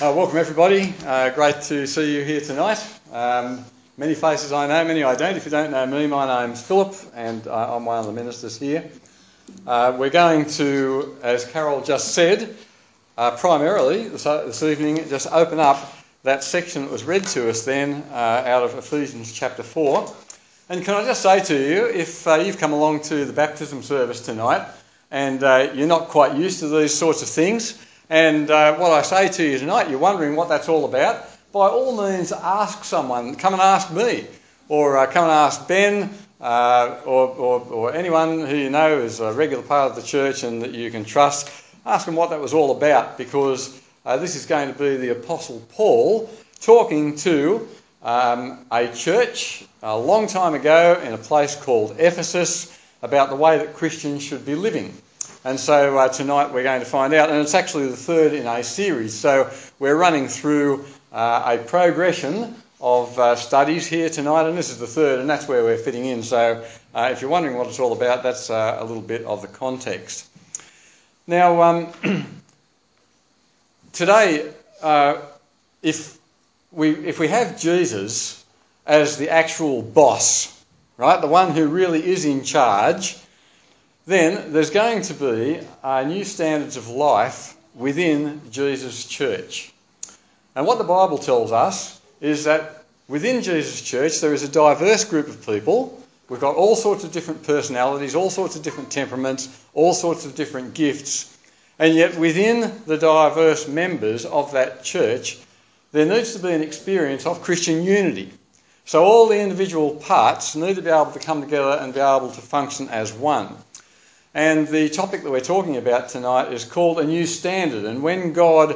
Welcome everybody. Great to see you here tonight. Many faces I know, many I don't. If you don't know me, my name's Philip and I'm one of the ministers here. We're going to, as Carol just said, primarily this evening just open up that section that was read to us then out of Ephesians chapter 4. And can I just say to you, if you've come along to the baptism service tonight and you're not quite used to these sorts of things, and what I say to you tonight, you're wondering what that's all about, by all means ask someone. Come and ask me, or come and ask Ben, or anyone who you know is a regular part of the church and that you can trust. Ask them what that was all about, because this is going to be the Apostle Paul talking to a church a long time ago in a place called Ephesus about the way that Christians should be living. And so tonight we're going to find out, and it's actually the third in a series. So we're running through a progression of studies here tonight, and this is the third, and that's where we're fitting in. So if you're wondering what it's all about, that's a little bit of the context. Now, today, if we have Jesus as the actual boss, right, the one who really is in charge, then there's going to be new standards of life within Jesus' church. And what the Bible tells us is that within Jesus' church there is a diverse group of people. We've got all sorts of different personalities, all sorts of different temperaments, all sorts of different gifts. And yet within the diverse members of that church, there needs to be an experience of Christian unity. So all the individual parts need to be able to come together and be able to function as one. And the topic that we're talking about tonight is called A New Standard. And when God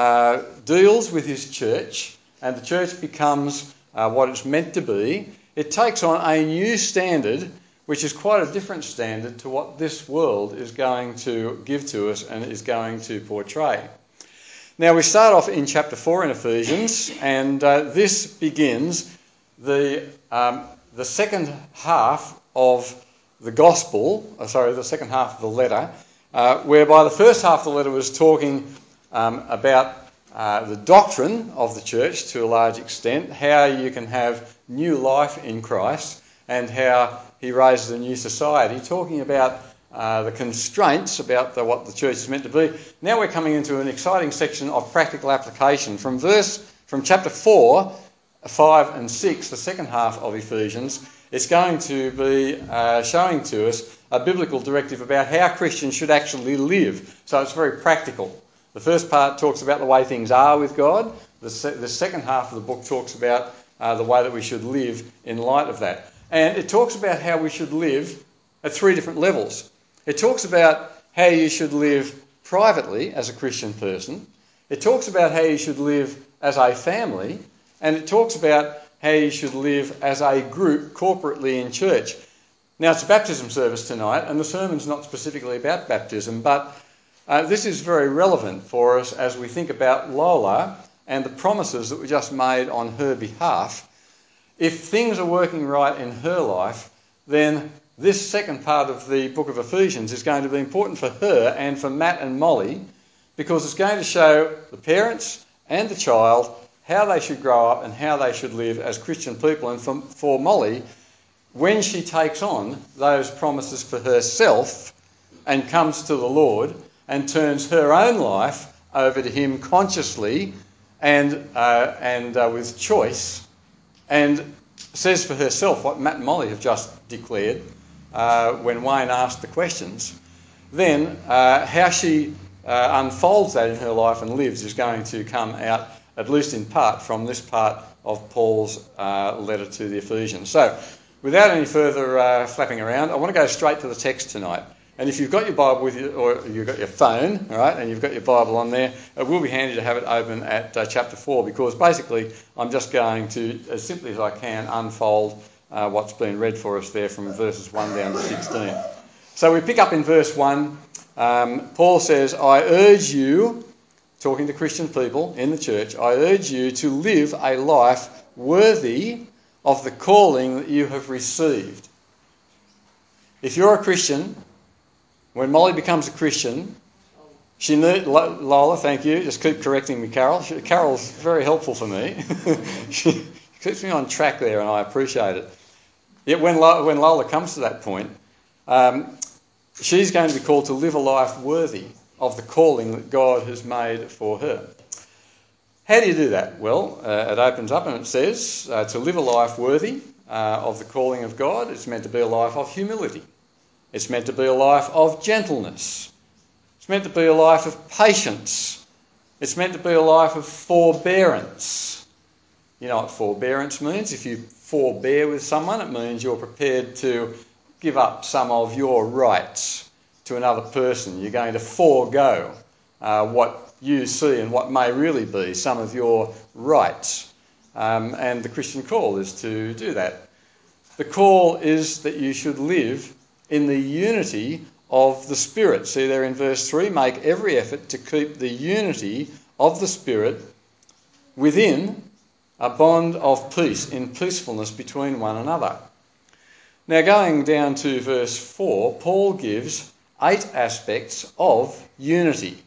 deals with his church and the church becomes what it's meant to be, it takes on a new standard, which is quite a different standard to what this world is going to give to us and is going to portray. Now we start off in chapter 4 in Ephesians, and this begins the second half of the the second half of the letter, whereby the first half of the letter was talking about the doctrine of the church to a large extent, how you can have new life in Christ, and how he raises a new society, talking about the constraints about what the church is meant to be. Now we're coming into an exciting section of practical application from chapter 4, 5 and 6, the second half of Ephesians. It's going to be showing to us a biblical directive about how Christians should actually live. So it's very practical. The first part talks about the way things are with God. The second half of the book talks about the way that we should live in light of that. And it talks about how we should live at three different levels. It talks about how you should live privately as a Christian person. It talks about how you should live as a family. And it talks about how you should live as a group corporately in church. Now, it's a baptism service tonight, and the sermon's not specifically about baptism, but this is very relevant for us as we think about Lola and the promises that were just made on her behalf. If things are working right in her life, then this second part of the book of Ephesians is going to be important for her and for Matt and Molly, because it's going to show the parents and the child how they should grow up and how they should live as Christian people. And for Molly, when she takes on those promises for herself and comes to the Lord and turns her own life over to him consciously and with choice, and says for herself what Matt and Molly have just declared when Wayne asked the questions, then how she unfolds that in her life and lives is going to come out, at least in part, from this part of Paul's letter to the Ephesians. So, without any further flapping around, I want to go straight to the text tonight. And if you've got your Bible with you, or you've got your phone, all right, and you've got your Bible on there, it will be handy to have it open at chapter 4, because basically I'm just going to, as simply as I can, unfold what's been read for us there from verses 1 down to 16. So we pick up in verse 1. Paul says, I urge you, talking to Christian people in the church, I urge you to live a life worthy of the calling that you have received. If you're a Christian, when Molly becomes a Christian, Lola, thank you. Just keep correcting me, Carol. Carol's very helpful for me. She keeps me on track there, and I appreciate it. Yet when Lola comes to that point, she's going to be called to live a life worthy of the calling that God has made for her. How do you do that? Well, it opens up and it says to live a life worthy of the calling of God. It's meant to be a life of humility. It's meant to be a life of gentleness. It's meant to be a life of patience. It's meant to be a life of forbearance. You know what forbearance means? If you forbear with someone, it means you're prepared to give up some of your rights to another person. You're going to forego what you see and what may really be some of your rights. And the Christian call is to do that. The call is that you should live in the unity of the Spirit. See there in verse 3, make every effort to keep the unity of the Spirit within a bond of peace, in peacefulness between one another. Now going down to verse 4, Paul gives 8 aspects of unity.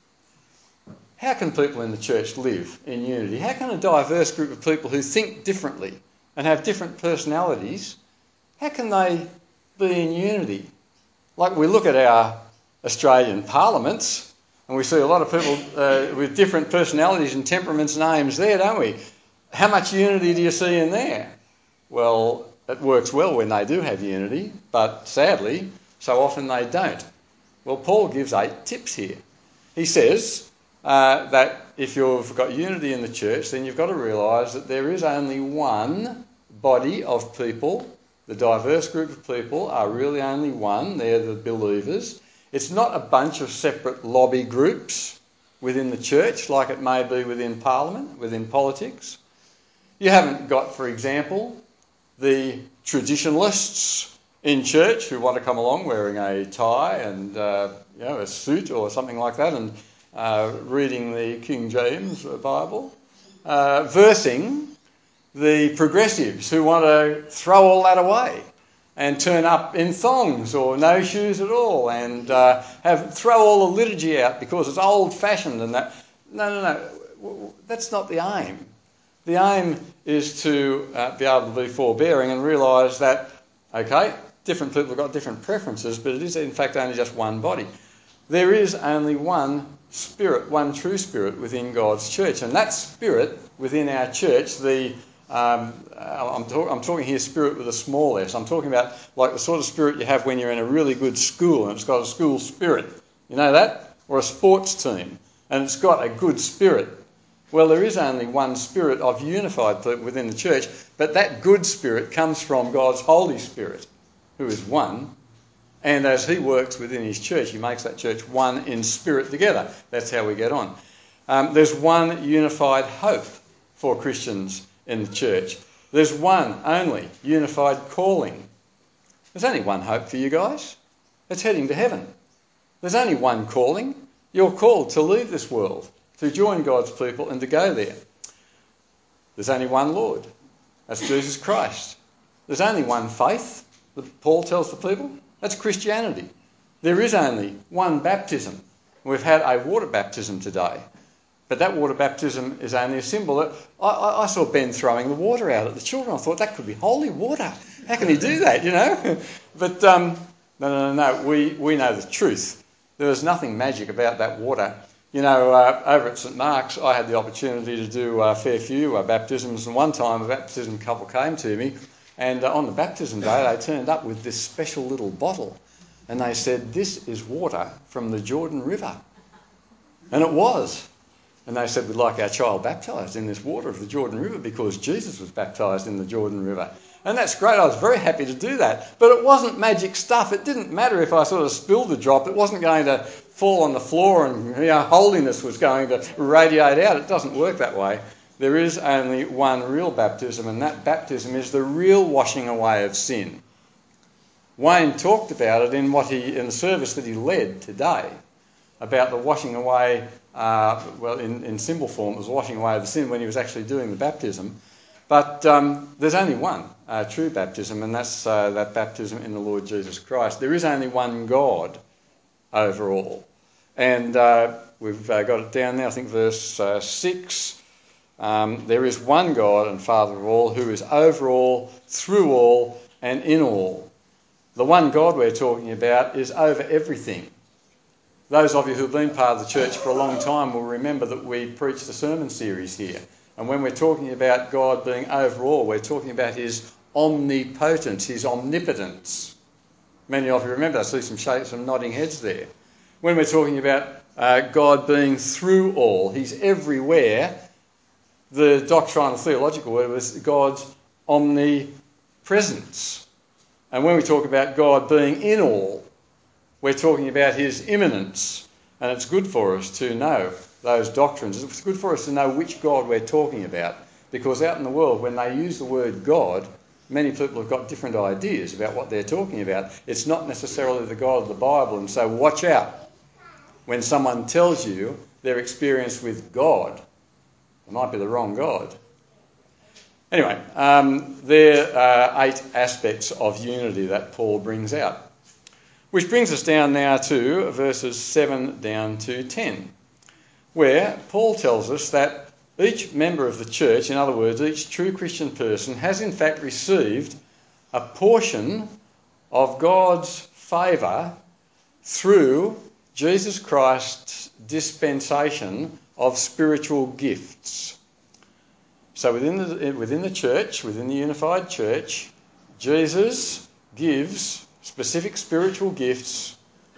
How can people in the church live in unity? How can a diverse group of people who think differently and have different personalities, how can they be in unity? Like we look at our Australian parliaments and we see a lot of people with different personalities and temperaments and aims there, don't we? How much unity do you see in there? Well, it works well when they do have unity, but sadly, so often they don't. Well, Paul gives 8 tips here. He says that if you've got unity in the church, then you've got to realise that there is only one body of people. The diverse group of people are really only one. They're the believers. It's not a bunch of separate lobby groups within the church like it may be within Parliament, within politics. You haven't got, for example, the traditionalists in church who want to come along wearing a tie and a suit or something like that and reading the King James Bible, versing the progressives who want to throw all that away and turn up in thongs or no shoes at all and throw all the liturgy out because it's old-fashioned and that. No. That's not the aim. The aim is to be able to be forbearing and realise that, okay, different people have got different preferences, but it is in fact only just one body. There is only one Spirit, one true Spirit within God's church, and that Spirit within our church, I'm talking here Spirit with a small s. I'm talking about like the sort of spirit you have when you're in a really good school and it's got a school spirit. You know that? Or a sports team and it's got a good spirit. Well, there is only one Spirit of unified people within the church, but that good Spirit comes from God's Holy Spirit, who is one. And as he works within his church, he makes that church one in spirit together. That's how we get on. There's one unified hope for Christians in the church. There's one only unified calling. There's only one hope for you guys. It's heading to heaven. There's only one calling. You're called to leave this world, to join God's people and to go there. There's only one Lord. That's Jesus Christ. There's only one faith that Paul tells the people. That's Christianity. There is only one baptism. We've had a water baptism today. But that water baptism is only a symbol. I saw Ben throwing the water out at the children. I thought that could be holy water. How can he do that, you know? But no. We know the truth. There was nothing magic about that water. You know, over at St Mark's, I had the opportunity to do a fair few baptisms. And one time a baptism couple came to me. And on the baptism day, they turned up with this special little bottle. And they said, this is water from the Jordan River. And it was. And they said, we'd like our child baptised in this water of the Jordan River because Jesus was baptised in the Jordan River. And that's great. I was very happy to do that. But it wasn't magic stuff. It didn't matter if I sort of spilled a drop. It wasn't going to fall on the floor and holiness was going to radiate out. It doesn't work that way. There is only one real baptism, and that baptism is the real washing away of sin. Wayne talked about it in the service that he led today, about the washing away, in symbol form, it was washing away of the sin when he was actually doing the baptism. But there's only one true baptism, and that's that baptism in the Lord Jesus Christ. There is only one God over all. And we've got it down there, I think verse 6. There is one God and Father of all, who is over all, through all, and in all. The one God we're talking about is over everything. Those of you who've been part of the church for a long time will remember that we preached a sermon series here. And when we're talking about God being over all, we're talking about his omnipotence, his omnipotence. Many of you remember, I see some nodding heads there. When we're talking about God being through all, he's everywhere. The doctrinal theological word was God's omnipresence. And when we talk about God being in all, we're talking about his immanence. And it's good for us to know those doctrines. It's good for us to know which God we're talking about, because out in the world, when they use the word God, many people have got different ideas about what they're talking about. It's not necessarily the God of the Bible, and so watch out when someone tells you their experience with God. It might be the wrong God. Anyway, there are 8 aspects of unity that Paul brings out, which brings us down now to verses 7 down to 10, where Paul tells us that each member of the church, in other words, each true Christian person, has in fact received a portion of God's favour through Jesus Christ's dispensation of spiritual gifts. So within the church, within the unified church, Jesus gives specific spiritual gifts.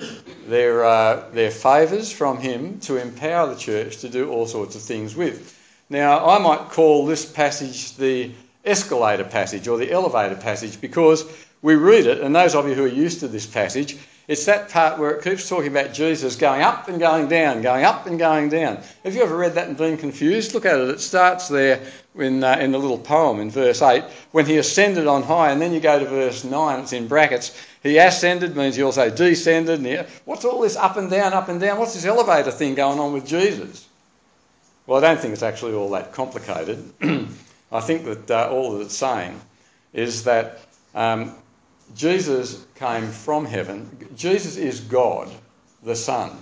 They're favours from him to empower the church to do all sorts of things with. Now, I might call this passage the escalator passage or the elevator passage, because we read it, and those of you who are used to this passage, it's that part where it keeps talking about Jesus going up and going down, going up and going down. Have you ever read that and been confused? Look at it. It starts there in the little poem in verse 8, when he ascended on high, and then you go to verse 9, it's in brackets. He ascended means he also descended. And what's all this up and down, up and down? What's this elevator thing going on with Jesus? Well, I don't think it's actually all that complicated. I think that all that it's saying is that Jesus came from heaven. Jesus is God, the Son.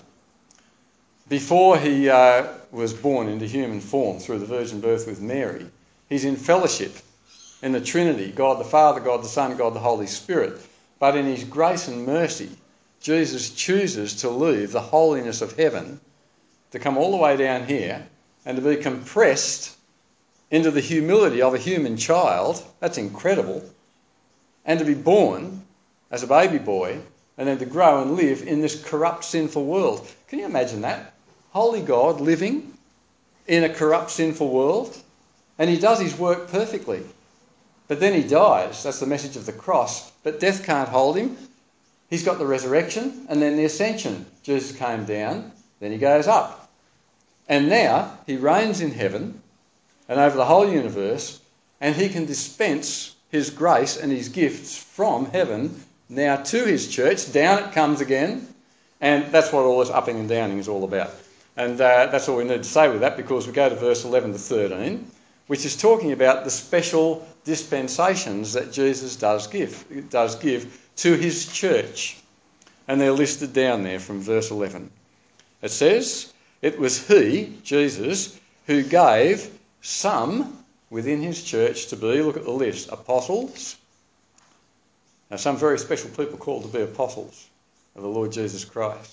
Before he was born into human form through the virgin birth with Mary, he's in fellowship in the Trinity, God the Father, God the Son, God the Holy Spirit. But in his grace and mercy, Jesus chooses to leave the holiness of heaven to come all the way down here and to be compressed into the humility of a human child. That's incredible. And to be born as a baby boy and then to grow and live in this corrupt, sinful world. Can you imagine that? Holy God living in a corrupt, sinful world. And he does his work perfectly. But then he dies. That's the message of the cross. But death can't hold him. He's got the resurrection and then the ascension. Jesus came down, then he goes up. And now he reigns in heaven and over the whole universe, and he can dispense his grace and his gifts from heaven now to his church. Down it comes again. And that's what all this upping and downing is all about. And that's all we need to say with that, because we go to verse 11 to 13, which is talking about the special dispensations that Jesus does give to his church. And they're listed down there from verse 11. It says, "It was he, Jesus, who gave some within his church to be," look at the list, apostles. Now, some very special people called to be apostles of the Lord Jesus Christ.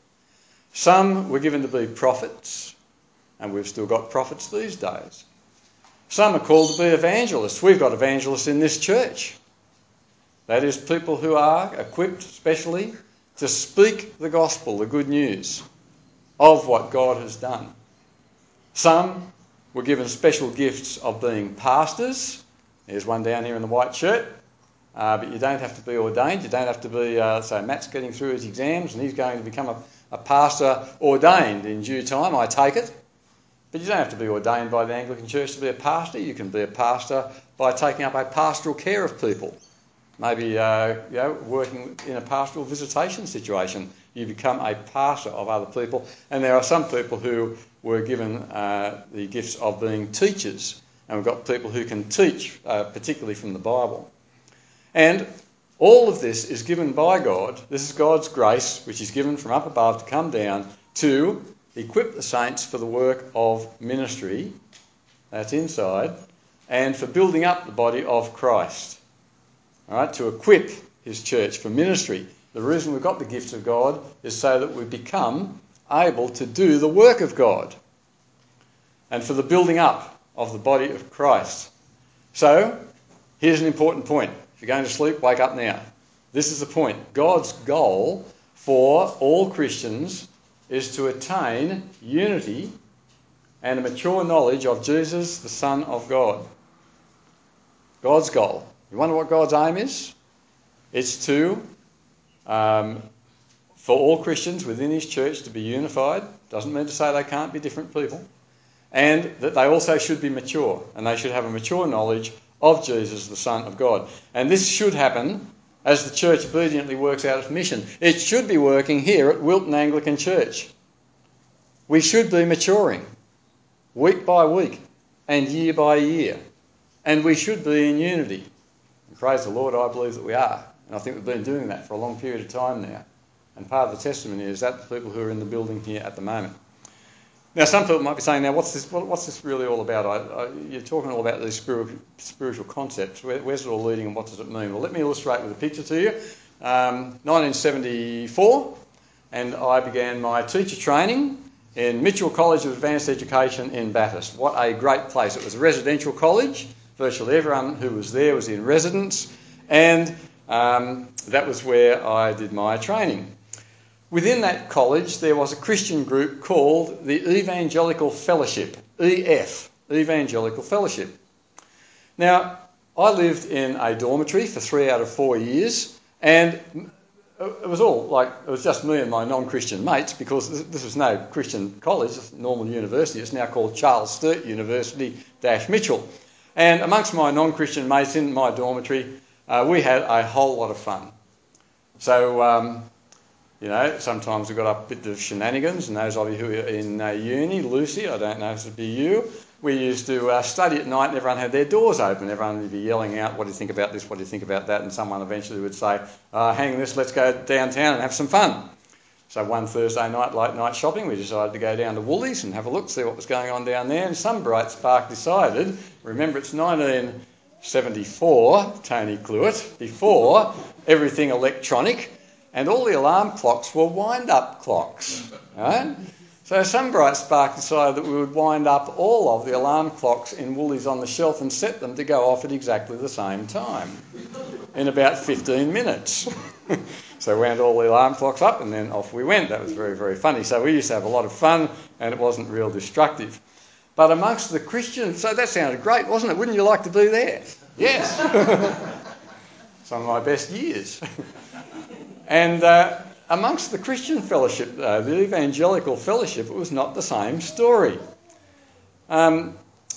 Some were given to be prophets, and we've still got prophets these days. Some are called to be evangelists. We've got evangelists in this church. That is, people who are equipped specially to speak the gospel, the good news of what God has done. Some were given special gifts of being pastors. There's one down here in the white shirt. But you don't have to be ordained. You don't have to be, so Matt's getting through his exams and he's going to become a pastor ordained in due time, I take it. But you don't have to be ordained by the Anglican Church to be a pastor. You can be a pastor by taking up a pastoral care of people. Maybe working in a pastoral visitation situation. You become a pastor of other people. And there are some people who were given the gifts of being teachers. And we've got people who can teach, particularly from the Bible. And all of this is given by God. This is God's grace, which is given from up above to come down to equip the saints for the work of ministry, that's inside, and for building up the body of Christ. All right, to equip his church for ministry. The reason we've got the gifts of God is so that we become able to do the work of God and for the building up of the body of Christ. So, here's an important point. If you're going to sleep, wake up now. This is the point. God's goal for all Christians is to attain unity and a mature knowledge of Jesus, the Son of God. God's goal. You wonder what God's aim is? It's to, for all Christians within his church to be unified. Doesn't mean to say they can't be different people. And that they also should be mature, and they should have a mature knowledge of Jesus, the Son of God. And this should happen as the church obediently works out its mission. It should be working here at Wilton Anglican Church. We should be maturing week by week and year by year. And we should be in unity. And praise the Lord, I believe that we are. And I think we've been doing that for a long period of time now. And part of the testimony is that the people who are in the building here at the moment. Now, some people might be saying, now, what's this really all about? You're talking all about these spiritual concepts. Where's it all leading and what does it mean? Well, let me illustrate with a picture to you. 1974, and I began my teacher training in Mitchell College of Advanced Education in Bathurst. What a great place. It was a residential college. Virtually everyone who was there was in residence, and that was where I did my training. Within that college, there was a Christian group called the Evangelical Fellowship, EF, Evangelical Fellowship. Now, I lived in a dormitory for 3 out of 4 years, and it was just me and my non-Christian mates, because this was no Christian college, it's a normal university. It's now called Charles Sturt University Mitchell. And amongst my non-Christian mates in my dormitory, we had a whole lot of fun. So, sometimes we got up a bit of shenanigans, and those of you who are in uni, Lucy, I don't know if it'd be you, we used to study at night and everyone had their doors open. Everyone would be yelling out, what do you think about this, what do you think about that? And someone eventually would say, hang this, let's go downtown and have some fun. So one Thursday night, late night shopping, we decided to go down to Woolies and have a look, see what was going on down there. And some bright spark decided, remember it's 1974, Tony Cluett, before everything electronic, and all the alarm clocks were wind-up clocks. Right? So some bright spark decided that we would wind up all of the alarm clocks in Woolies on the shelf and set them to go off at exactly the same time in about 15 minutes. So we wound all the alarm clocks up and then off we went. That was very, very funny. So we used to have a lot of fun and it wasn't real destructive. But amongst the Christians, so that sounded great, wasn't it? Wouldn't you like to be there? Yes. Some of my best years. And amongst the Christian fellowship, though, the Evangelical Fellowship, it was not the same story. There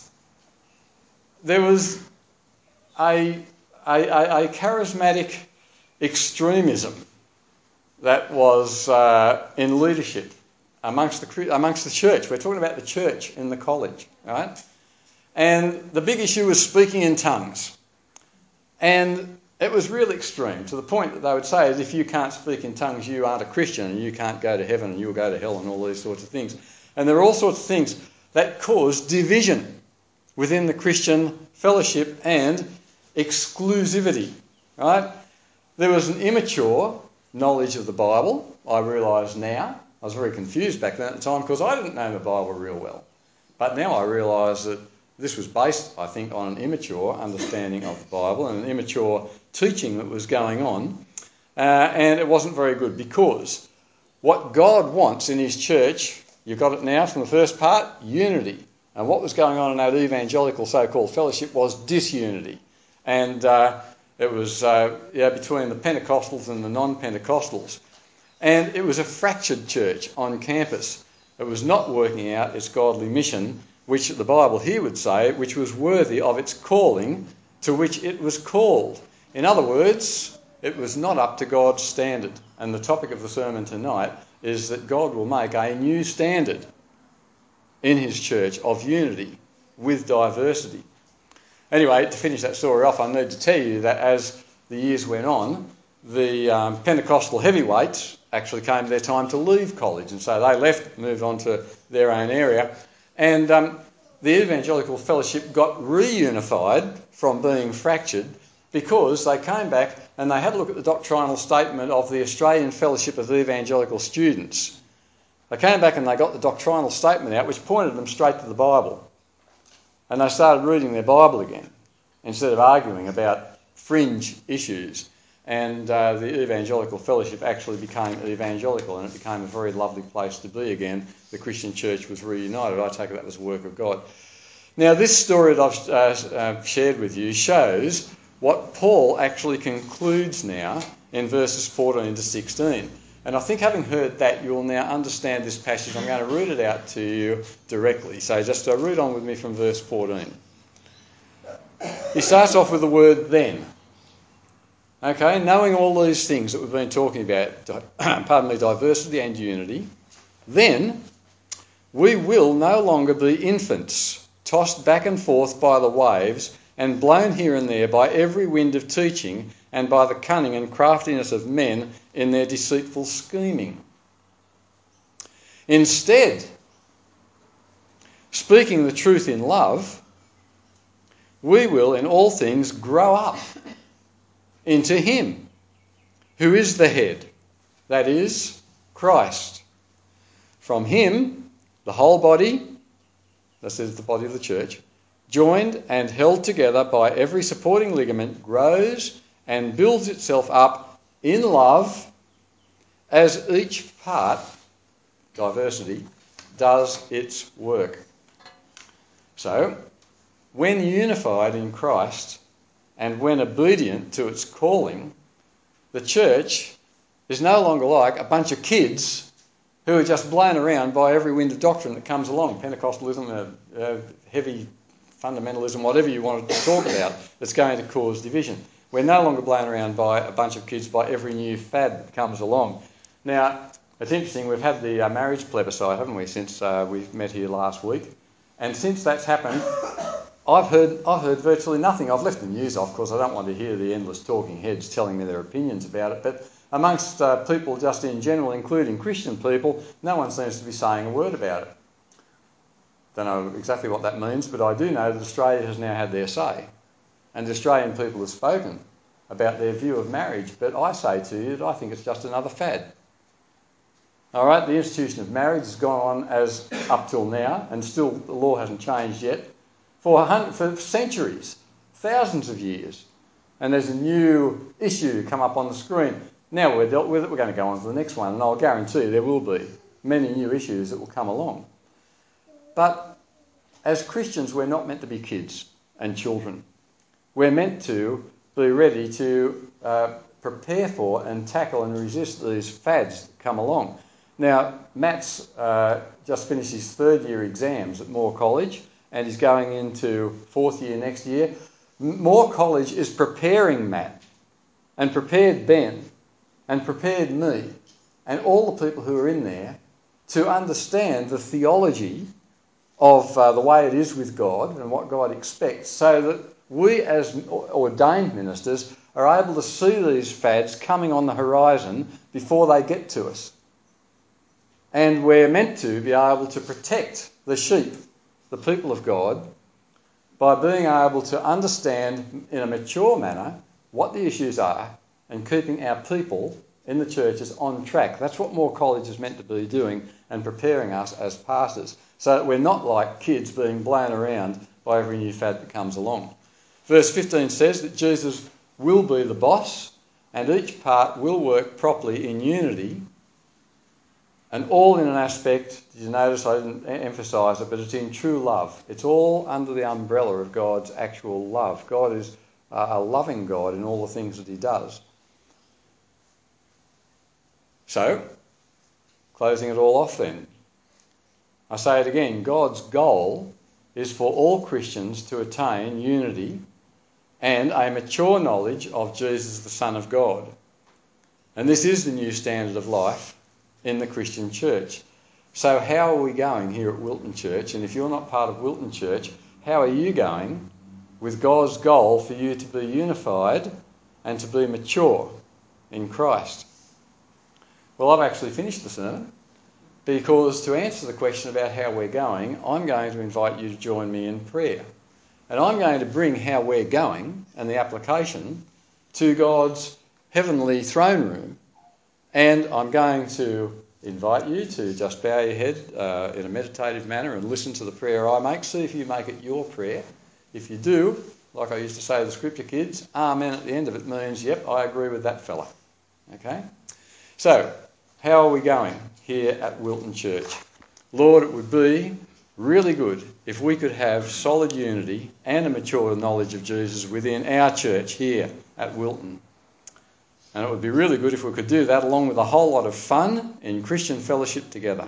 was a charismatic extremism that was in leadership amongst the church. We're talking about the church in the college, right? And the big issue was speaking in tongues. And it was real extreme, to the point that they would say, if you can't speak in tongues, you aren't a Christian, and you can't go to heaven, and you'll go to hell, and all these sorts of things. And there are all sorts of things that cause division within the Christian fellowship and exclusivity, right? There was an immature knowledge of the Bible, I realise now. I was very confused back then at the time, because I didn't know the Bible real well. But now I realise that this was based, I think, on an immature understanding of the Bible and an immature teaching that was going on. And it wasn't very good, because what God wants in his church, you've got it now from the first part, unity. And what was going on in that evangelical so-called fellowship was disunity. And it was between the Pentecostals and the non-Pentecostals. And it was a fractured church on campus. It was not working out its godly mission, which the Bible here would say, which was worthy of its calling to which it was called. In other words, it was not up to God's standard. And the topic of the sermon tonight is that God will make a new standard in his church of unity with diversity. Anyway, to finish that story off, I need to tell you that as the years went on, the Pentecostal heavyweights actually came their time to leave college, and so they left, moved on to their own area. And the Evangelical Fellowship got reunified from being fractured because they came back and they had a look at the doctrinal statement of the Australian Fellowship of Evangelical Students. They came back and they got the doctrinal statement out, which pointed them straight to the Bible. And they started reading their Bible again instead of arguing about fringe issues. And the Evangelical Fellowship actually became evangelical, and it became a very lovely place to be again. The Christian church was reunited. I take it that was the work of God. Now, this story that I've shared with you shows what Paul actually concludes now in verses 14 to 16. And I think having heard that, you'll now understand this passage. I'm going to read it out to you directly. So just read on with me from verse 14. He starts off with the word then. Okay, knowing all these things that we've been talking about, diversity and unity, then we will no longer be infants, tossed back and forth by the waves and blown here and there by every wind of teaching and by the cunning and craftiness of men in their deceitful scheming. Instead, speaking the truth in love, we will in all things grow up into him who is the head, that is, Christ. From him, the whole body, this is the body of the church, joined and held together by every supporting ligament, grows and builds itself up in love as each part, diversity, does its work. So, when unified in Christ and when obedient to its calling, the church is no longer like a bunch of kids who are just blown around by every wind of doctrine that comes along, Pentecostalism, heavy fundamentalism, whatever you want to talk about, that's going to cause division. We're no longer blown around by a bunch of kids by every new fad that comes along. Now, it's interesting, we've had the marriage plebiscite, haven't we, since we've met here last week. And since that's happened, I've heard virtually nothing. I've left the news off because I don't want to hear the endless talking heads telling me their opinions about it. But amongst people just in general, including Christian people, no one seems to be saying a word about it. Don't know exactly what that means, but I do know that Australia has now had their say. And the Australian people have spoken about their view of marriage. But I say to you that I think it's just another fad. All right, the institution of marriage has gone on as up till now, and still the law hasn't changed yet, for centuries, thousands of years. And there's a new issue come up on the screen. Now we're dealt with it, we're going to go on to the next one, and I'll guarantee there will be many new issues that will come along. But as Christians, we're not meant to be kids and children. We're meant to be ready to prepare for and tackle and resist these fads that come along. Now, Matt's just finished his third year exams at Moore College and he's going into fourth year next year. Moore College is preparing Matt and prepared Ben and prepared me and all the people who are in there to understand the theology of the way it is with God and what God expects, so that we as ordained ministers are able to see these fads coming on the horizon before they get to us. And we're meant to be able to protect the sheep, the people of God, by being able to understand in a mature manner what the issues are and keeping our people in the churches on track. That's what Moore College is meant to be doing and preparing us as pastors, so that we're not like kids being blown around by every new fad that comes along. Verse 15 says that Jesus will be the boss and each part will work properly in unity, and all in an aspect, did you notice I didn't emphasise it, but it's in true love. It's all under the umbrella of God's actual love. God is a loving God in all the things that he does. So, closing it all off then. I say it again, God's goal is for all Christians to attain unity and a mature knowledge of Jesus, the Son of God. And this is the new standard of life in the Christian church. So how are we going here at Wilton Church? And if you're not part of Wilton Church, how are you going with God's goal for you to be unified and to be mature in Christ? Well, I've actually finished the sermon, because to answer the question about how we're going, I'm going to invite you to join me in prayer. And I'm going to bring how we're going and the application to God's heavenly throne room. And I'm going to invite you to just bow your head in a meditative manner and listen to the prayer I make. See if you make it your prayer. If you do, like I used to say to the scripture kids, amen at the end of it means, yep, I agree with that fella. Okay? So, how are we going here at Wilton Church? Lord, it would be really good if we could have solid unity and a mature knowledge of Jesus within our church here at Wilton. And it would be really good if we could do that along with a whole lot of fun in Christian fellowship together.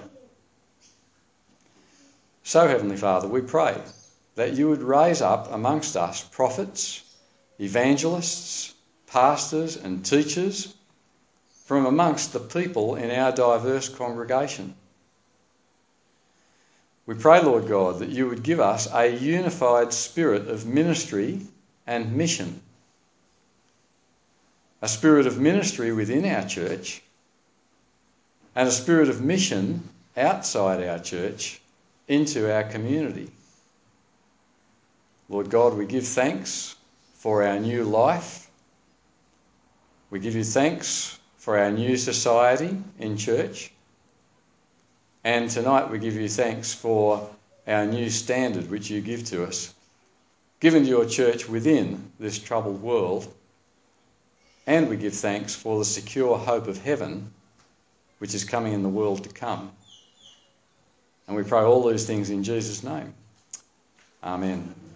So, Heavenly Father, we pray that you would raise up amongst us prophets, evangelists, pastors and teachers from amongst the people in our diverse congregation. We pray, Lord God, that you would give us a unified spirit of ministry and mission. A spirit of ministry within our church and a spirit of mission outside our church into our community. Lord God, we give thanks for our new life. We give you thanks for our new society in church. And tonight we give you thanks for our new standard which you give to us, given to your church within this troubled world. And we give thanks for the secure hope of heaven which is coming in the world to come. And we pray all these things in Jesus' name. Amen.